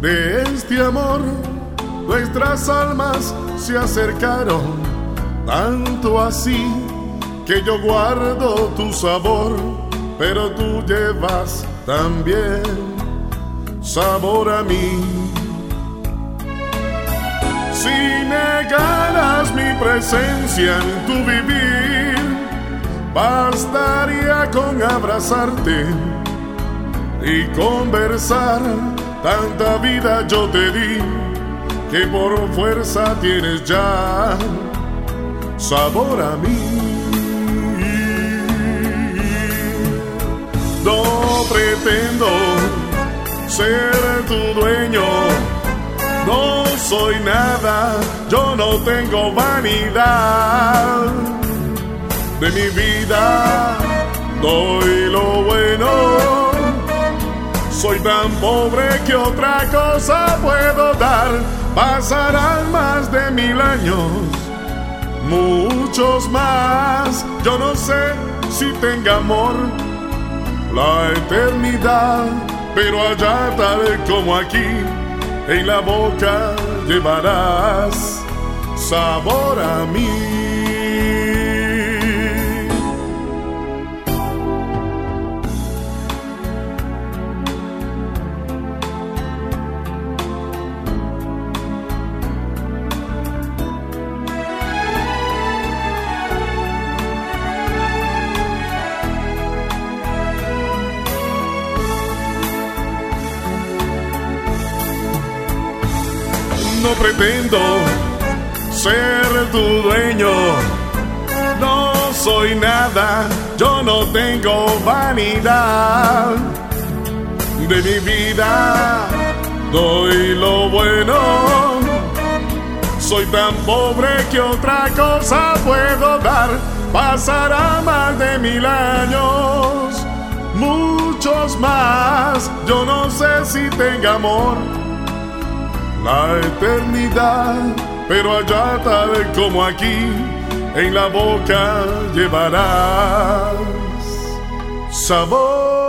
de este amor. Nuestras almas se acercaron, tanto así que yo guardo tu sabor, pero tú llevas también sabor a mí. Si negaras mi presencia en tu vivir, bastaría con abrazarte y conversar. Tanta vida yo te di que por fuerza tienes ya sabor a mí. No pretendo ser tu dueño, no soy nada, yo no tengo vanidad. De mi vida doy lo bueno, soy tan pobre que otra cosa puedo dar. Pasarán más de 1000 años, muchos más. Yo no sé si tenga amor la eternidad, pero allá tal como aquí, en la boca llevarás sabor a mí. No pretendo ser tu dueño, no soy nada, yo no tengo vanidad. De mi vida doy lo bueno, soy tan pobre que otra cosa puedo dar. Pasará más de 1000 años, muchos más. Yo no sé si tenga amor la eternidad, pero allá tal como aquí, en la boca llevarás sabor.